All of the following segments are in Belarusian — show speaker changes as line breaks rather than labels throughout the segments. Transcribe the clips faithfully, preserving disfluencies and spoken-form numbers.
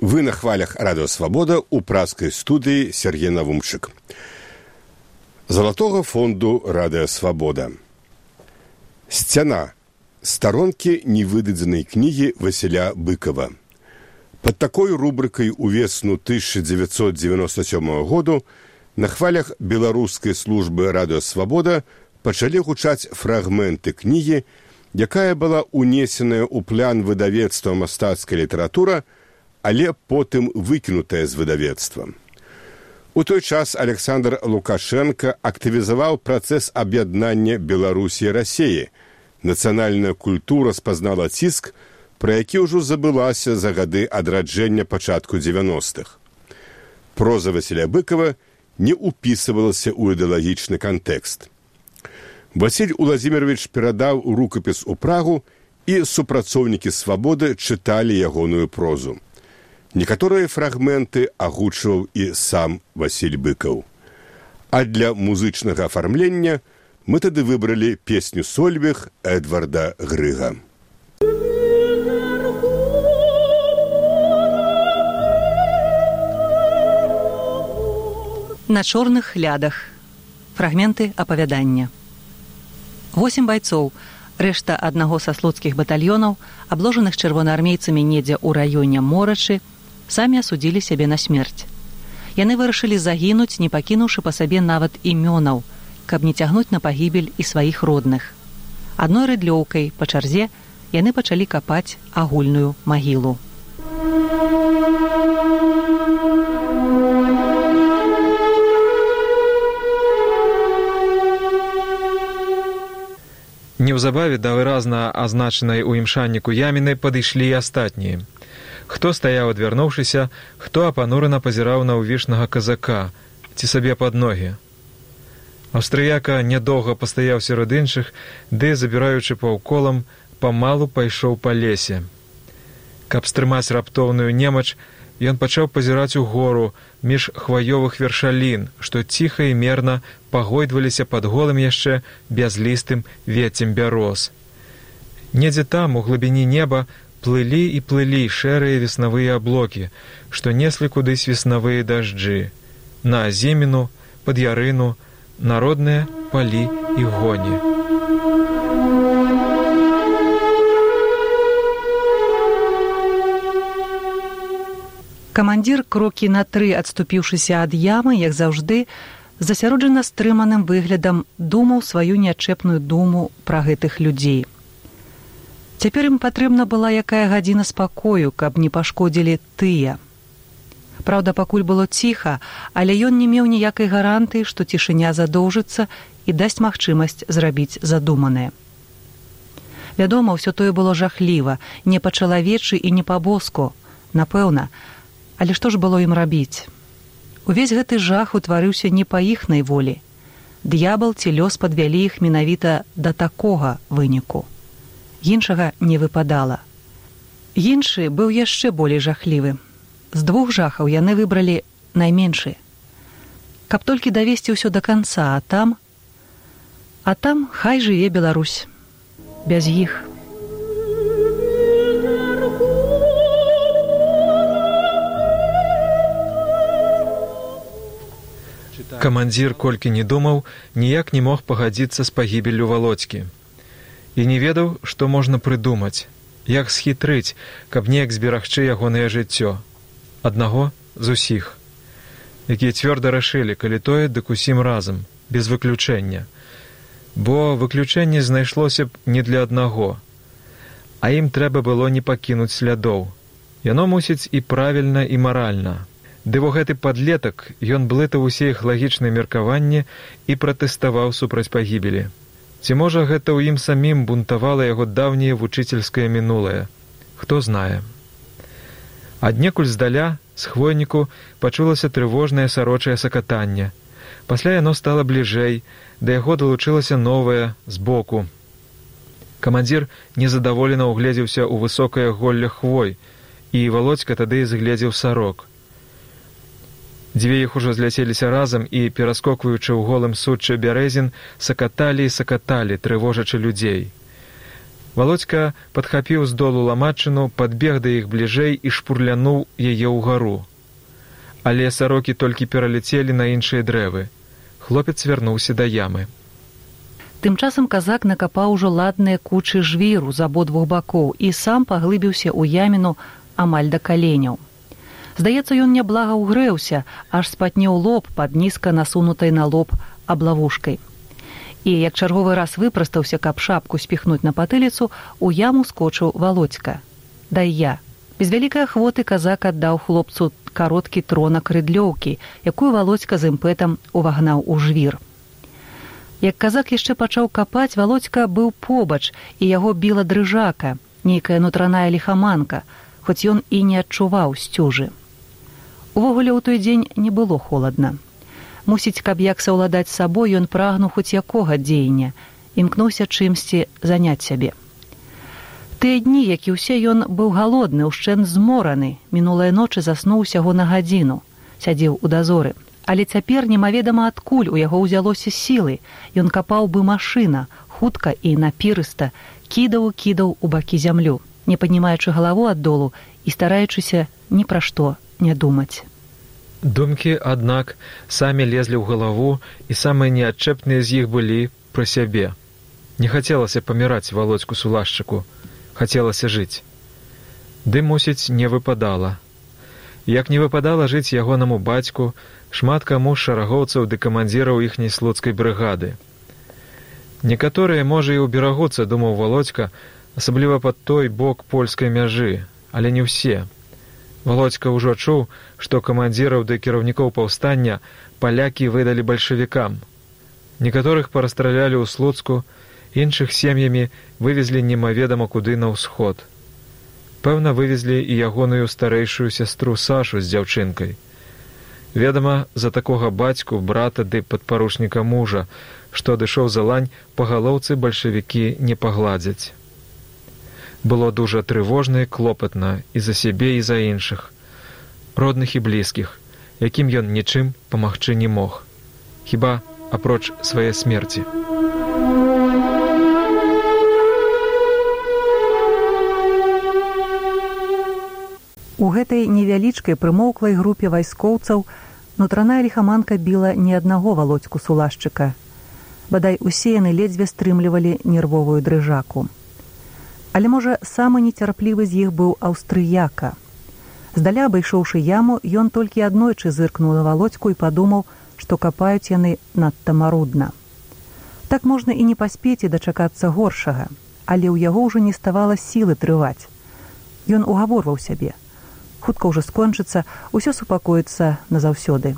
Вы на хвалях Радио Свобода у пражской студии Сергей Навумчик. Золотого фонду Радио Свобода. Сцена. Сторонки невыдадзенной книги Василя Быкова. Под такой рубрикой увесну тысяча девятьсот девяносто седьмого году на хвалях белорусской службы Радио Свобода пачалі гучаць фрагменты кнігі, якая была унесеная ў план выдавецтва мастацкая літаратура, але потым выкінутая з выдавецтва. У той час Александр Лукашенко актывізаваў працэс аб'яднання Беларусі і Расіі. Нацыянальная культура спазнала ціск, пра які ўжо забылася за гады адраджэння пачатку дзевяностых. Проза Васіля Быкова не ўпісывалася ў ідэалагічны кантэкст. Васіль Уладзімірович перадаў рукапіс у Прагу, і супрацоўнікі «Свабоды» чыталі ягоную прозу. Некаторыя фрагменты агучваў і сам Васіль Быкаў. А для музычнага афармлення мы тады выбралі песню «Сольвег» Эдварда Грыга.
На чорных лядах. Фрагменты апавядання. Восем байцоў, рэшта аднаго са слуцкіх батальёнаў, абложаных чырвонаармейцамі недзе ў раёне Морачы, самі асудзілі сябе на смерць. Яны вырашылі загінуць, не пакінуўшы па сабе нават імёнаў, каб не цягнуць на пагібель і сваіх родных. Адной рыдлёўкай па чарзе яны пачалі капаць агульную магілу.
Неўзабаве да выразна азначанай у імшанніку яміны падышлі і астатнія. Хто стаяў адвярнуўшыся, хто апанурана пазіраў на ўвішнага казака, ці сабе пад ногі. Аўстрыяка нядоўга пастаяў сярод іншых, ды, забіраючы паўколам, памалу пайшоў па лесе. Каб стрымаць раптоўную немач, ён пачаў пазіраць угору між хваёвых вершалін, што ціха і мерна пагойдваліся пад голым яшчэ бязлістым веццем бяроз. Недзе там, у глыбіні неба, плылі і плылі шэрыя веснавыя аблокі, што неслі кудысь веснавыя дажджы. На азіміну, пад ярыну, народныя палі і гоні.
Камандзір, крокі на тры адступіўшыся ад ямы, як заўжды, засяроджана стрыманым выглядам думаў сваю нячэпную думу пра гэтых людзей. Цяпер ім патрэбна была якая гадзіна спакою, каб не пашкодзілі тыя. Праўда, пакуль было ціха, але ён не меў ніякай гарантыі, што цішыня задоўжыцца і дасць магчымасць зрабіць задуманае. Вядома, ўсё тое было жахліва, не па-чалавечы і не па-боску, напэўна. Але што ж было ім рабіць? Увесь гэты жах утварыўся не па іхнай волі. Д'ябал ці лёс падвялі іх менавіта да такога выніку. Іншага не выпадала. Іншы быў яшчэ болей жахлівы. З двух жахаў яны выбралі найменшы. Каб толькі давесці ўсё да канца, а там... А там хай жыве Беларусь. Без іх.
Камандзір, колькі не думаў, ніяк не мог пагадзіцца з пагібеллю Валодзькі. І не ведаў, што можна прыдумаць, як схітрыць, каб неяк зберагчы ягонае жыццё. Аднаго з усіх, якія цвёрда рашылі, калі тое, дык усім разам, без выключэння. Бо выключэнне знайшлося б не для аднаго, а ім трэба было не пакінуць слядоў. Яно мусіць і правільна, і маральна. Ды во гэты падлетак ён блытаў усе іх лагічныя меркаванні і пратэставаў супраць пагібелі. Ці можа гэта ў ім самім бунтавала яго даўняе вучыцельскае мінулае? Хто знае. Аднекуль здаля, з хвойніку, пачулася трывожнае сарочае сакатанне. Пасля яно стала бліжэй, да яго далучылася новае, збоку. Камандзір незадаволена ўгледзеўся ў высокае голле хвой, і Валодзька тады згледзеў сарок. Дзве іх ужо зляцеліся разам і, пераскокваючы ў голым сучча бярэзін, сакаталі і сакаталі, трывожачы людзей. Валодзька падхапіў з долу ламачыну, падбег да іх бліжэй і шпурлянуў яе ўгару. Але сарокі толькі пераляцелі на іншыя дрэвы. Хлопец вярнуўся да ямы.
Тым часам казак накапаў ужо ладныя кучы жвіру з абодвух бакоў і сам паглыбіўся ў яміну амаль да каленяў. Здаецца, ён няблага ўгрэўся, аж спатнеў лоб пад нізка насунутай на лоб аблавушкай. І, як чарговы раз выпрастаўся, каб шапку спіхнуць на патыліцу, у яму скочыў Валодзька. «Дай я». Без вялікай ахвоты казак аддаў хлопцу кароткі тронак рыдлёўкі, якую Валодзька з імпэтам увагнаў у жвір. Як казак яшчэ пачаў капаць, Валодзька быў побач, і яго біла дрыжака, нейкая нутраная ліхаманка, хоць ён і не адчуваў сцюжы. Увогуле, у той дзень не было холадна. Мусіць, каб як саўладаць сабой, ён прагнуў хоць якога дзеяння, імкнуўся чымсьці заняць сябе. Тыя дні, як і ўсе, ён быў галодны, ушчэнт змораны, мінулай ночы заснуў усяго на гадзіну, сядзеў у дазоры. Але цяпер немаведама адкуль у яго ўзялося сілы, ён капаў бы машына, хутка і напірыста, кідаў-кідаў у бакі зямлю, не паднімаючы галаву ад долу і стараючыся ні пра што не думаць.
Думкі, аднак, самі лезлі ў галаву, і самыя неадчэпныя з іх былі пра сябе. Не хацелася паміраць Валодзьку Сулашчыку, хацелася жыць. Ды, мусіць, не выпадала. Як не выпадала жыць ягонаму бацьку, шмат каму з шарагоўцаў ды камандзіраў іхняй слуцкай брыгады. Некаторыя, можа, і ўберагуцца, думаў Валодзька, асабліва пад той бок польскай мяжы, але не ўсе. Валодзька ўжо чуў, што камандзіраў ды кіраўнікоў паўстання палякі выдалі бальшавікам. Некаторых парастралялі ў Слуцку, іншых сем'ямі вывезлі немаведама куды на ўсход. Пэўна, вывезлі і ягоную старэйшую сястру Сашу з дзяўчынкай. Ведама, за такога бацьку, брата ды падпаручніка мужа, што адышоў за лань, па галоўцы бальшавікі не пагладзяць. Было дужа трывожна і клопатна і за сябе, і за іншых, родных і блізкіх, якім ён нічым памагчы не мог, хіба апроч свае смерці.
У гэтай невялічкай прымоўклай групе вайскоўцаў нутраная ліхаманка біла не аднаго Валодзьку Сулашчыка. Бадай, усе яны ледзьве стрымлівалі нервовую дрыжаку. Але, можа, самы нецярплівы з іх быў аўстрыяка. Здаля абышоўшы яму, ён толькі аднойчы зыркнуў на Валодзьку і падумаў, што капаюць яны надта марудна. Так можна і не паспець і дачакацца горшага, але ў яго ўжо не ставала сілы трываць. Ён угаворваў сябе. Хутка ўжо скончыцца, усё супакоіцца назаўсёды.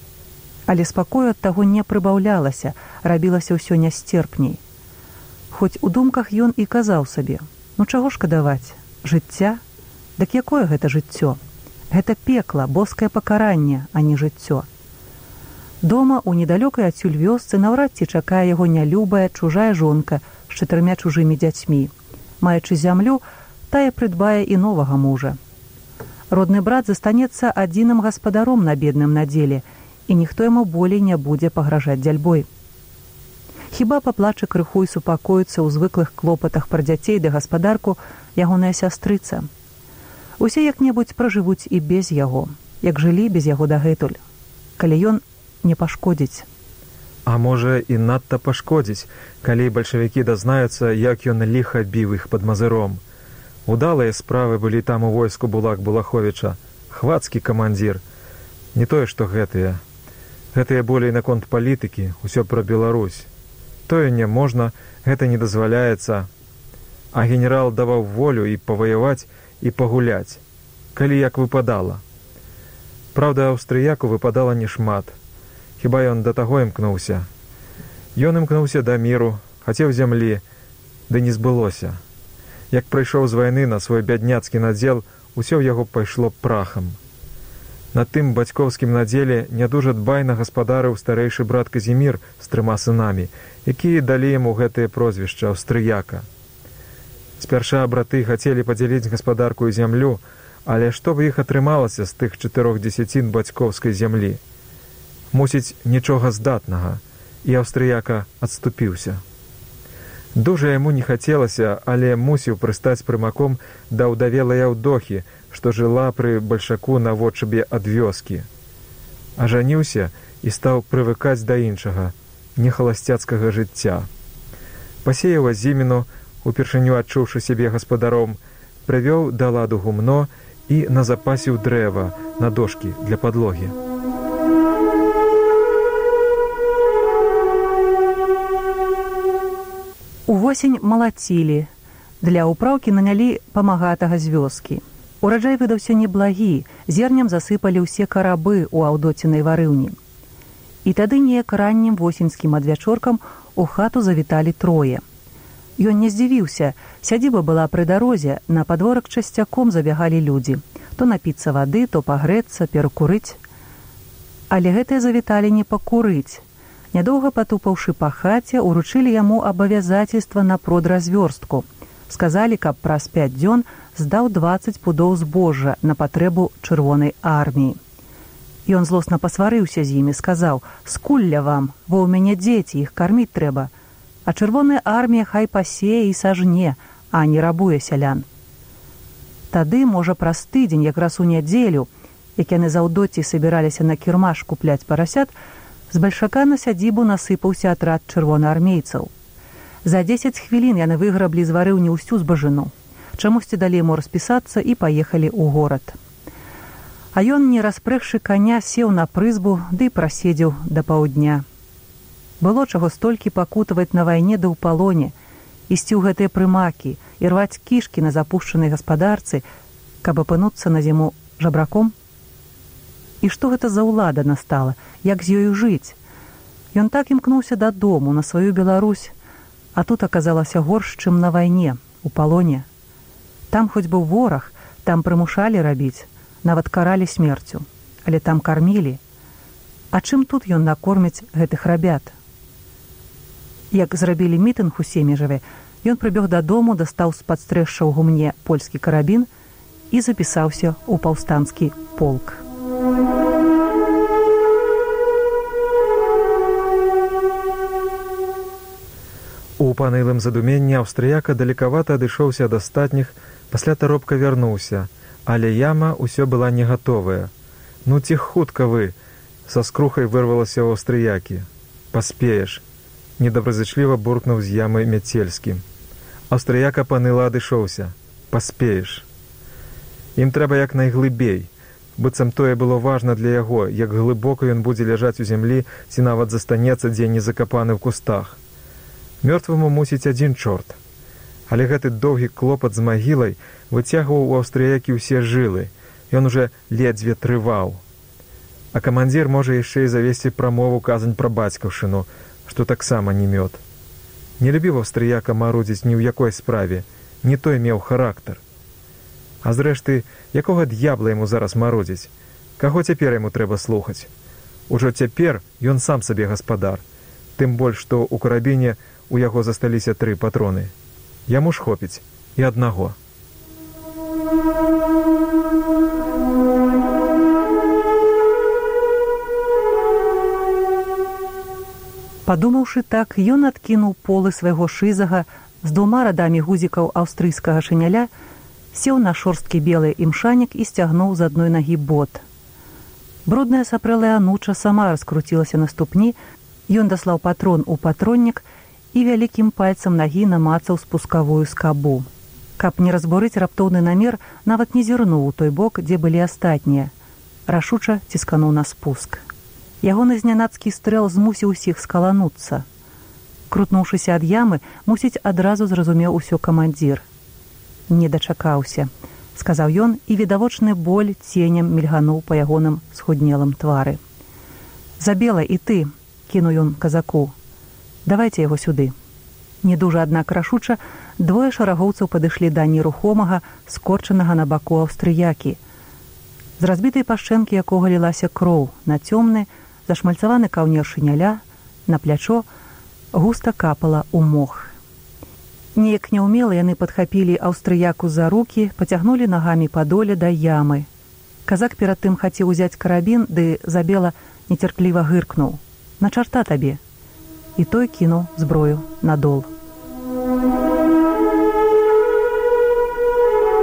Але спакою ад таго не прыбаўлялася, рабілася ўсё нясцерпней. Хоць у думках ён і казаў сабе: ну чаго шкадаваць? Жыцця? Дык якое гэта жыццё? Гэта пекла, боскае пакаранне, а не жыццё. Дома, у недалёкай адсюль вёсцы, наўрад ці чакае яго нялюбая чужая жонка з чатырмя чужымі дзяцьмі. Маючы зямлю, тая прыдбае і новага мужа. Родны брат застанецца адзіным гаспадаром на бедным надзеле, і ніхто яму болей не будзе пагражаць дзяльбой. Хіба паплача крыху і супакоіцца ў звыклых клопатах пра дзяцей ды гаспадарку ягоная сястрыца. Усе як-небудзь пражывуць і без яго, як жылі без яго дагэтуль, калі ён не пашкодзіць.
А можа, і надта пашкодзіць, калі бальшавікі дазнаюцца, як ён ліха біў іх пад Мазыром. Удалыя справы былі там у войску Булак-Булаховіча, хвацкі камандзір. Не тое, што гэтыя. Гэтыя болей наконт палітыкі, усё пра Беларусь. Тое не можна, гэта не дазваляецца. А генерал даваў волю і паваяваць, і пагуляць, калі як выпадала. Праўда, аўстрыяку выпадала нешмат. Хіба ён да таго імкнуўся. Ён імкнуўся да міру, хацеў зямлі, ды не збылося. Як прыйшоў з вайны на свой бядняцкі надзел, усё ў яго пайшло прахам. На тым бацькоўскім надзеле нядужа дбайна гаспадарыў старэйшы брат Казімір з трыма сынамі, якія далі яму гэтае прозвішча аўстрыяка. Спярша браты хацелі падзяліць гаспадарку і зямлю, але што б іх атрымалася з тых чатырох дзесяцін бацькоўскай зямлі? Мусіць, нічога здатнага, і аўстрыяка адступіўся. Дужа яму не хацелася, але мусіў прыстаць прымаком да ўдавелай Аўдохі, што жыла пры бальшаку наводшыбе ад вёскі. Ажаніўся і стаў прывыкаць да іншага, нехаласцяцкага жыцця. Пасеяў азіміну, упершыню адчуўшы сябе гаспадаром, прывёў да ладу гумно і назапасіў дрэва на дошкі для падлогі.
Увосень малацілі. Для ўпраўкі нанялі памагатага з вёскі. Ураджай выдаўся неблагі, зерням засыпалі ўсе карабы ў аўдоцінай варыўні. І тады неяк раннім восеньскім адвячоркам у хату завіталі трое. Ён не здзівіўся, сядзіба была пры дарозе, на падворак часцяком забягалі людзі. То напіцца вады, то пагрэцца, перакурыць. Але гэтыя завіталі не пакурыць. Нядоўга патупаўшы па хаце, уручылі яму абавязацельства на продразвёрстку. Сказалі, каб праз пяць дзён здаў дваццаць пудоў збожжа на патрэбу чырвонай арміі. Ён злосна пасварыўся з імі, сказаў: «Скулля вам, бо ў мяне дзеці, іх карміць трэба. А чырвоная армія хай пасее і сажне, а не рабуе сялян». Тады, можа, праз тыдзень, якраз у нядзелю, як яны з Аўдоццяй сабіраліся на кірмаш купляць парасят, з бальшака на сядзібу насыпаўся атрад чырвонаармейцаў. За дзесяць хвілін яны выграблі з варыўні ўсю збажыну. Чамусьці далі яму распісацца і паехалі ў горад. А ён, не распрэгшы каня, сеў на прызбу ды праседзеў да паўдня. Было чаго столькі пакутаваць на вайне ды ў палоне, ісці ў гэтыя прымакі і рваць кішкі на запушчанай гаспадарцы, каб апынуцца на зіму жабраком. І што гэта за ўлада настала, як з ёю жыць? Ён так імкнуўся дадому, на сваю Беларусь, а тут аказалася горш, чым на вайне, у палоне. Там хоць быў вораг, там прымушалі рабіць, нават каралі смерцю, але там кармілі. А чым тут ён накорміць гэтых рабят? Як зрабілі мітынг у Семежаве, ён прыбег дадому, дастаў з падстрэшша ў гумне польскі карабін і запісаўся ў паўстанскі полк.
У панылым задуменні аўстрыяка далекавата адышоўся ад астатніх, пасля таропка вярнуўся, але яма ўсё была не гатовая. «Ну ці хутка вы!» — са скрухай вырвалася ў аўстрыякі. «Паспееш!» — недобразычліва буркнуў з ямы Мяцельскі. Аўстрыяка паныла адышоўся. «Паспееш!» Ім трэба як найглыбей, быццам тое было важна для яго, як глыбока ён будзе ляжаць у зямлі ці нават застанецца дзе не закапаны ў кустах. Мёртваму мусіць адзін чорт. Але гэты доўгі клопат з магілай выцягваў у аўстрыякі ўсе жылы. Ён уже ледзьве трываў. А камандзір можа яшчэ і завесці прамову казань пра бацькаўшыну, што таксама не мёд. Не любіў аўстрыяка марудзіць ні ў якой справе, не той меў характар. А зрэшты, якога д'ябла яму зараз марудзіць? Каго цяпер яму трэба слухаць? Ужо цяпер ён сам сабе гаспадар. Тым больш, што ў карабіне у яго засталіся тры патроны. Яму ж хопіць і аднаго.
Падумаўшы так, ён адкінуў полы свайго шызага з двума радамі гузікаў аўстрыйскага шыняля, сеў на шорсткі белы імшанік і сцягнуў з адной нагі бот. Брудная сапрэлая ануча сама раскруцілася на ступні, ён даслаў патрон у патроннік і вялікім пальцам нагі намацаў спускавую скабу. Каб не разбурыць раптоўны намер, нават не зірнуў у той бок, дзе былі астатнія. Рашуча ціскануў на спуск. Ягоны знянацкі стрэл змусіў усіх скалануцца. Крутнуўшыся ад ямы, мусіць, адразу зразумеў усё камандзір. «Не дачакаўся», — сказаў ён, і відавочны боль ценем мільгануў па ягоным схуднелым твары. «Забела і ты», — кінуў ён казаку. «Давайце яго сюды». Не дужа, аднак рашуча, двое шарагоўцаў падышлі да нерухомага, скорчанага на баку аўстрыякі. З разбітай пашчэнкі якога лілася кроў, на цёмны, зашмальцаваны каўнер шыняля, на плячо густа капала ў мох. Неяк няўмела яны падхапілі аўстрыяку за рукі, пацягнулі нагамі па доле да ямы. Казак перад тым хацеў узяць карабін, ды Забела нецярпліва гыркнуў: «На чарта табе!» І той кінуў зброю на дол.
Thank you.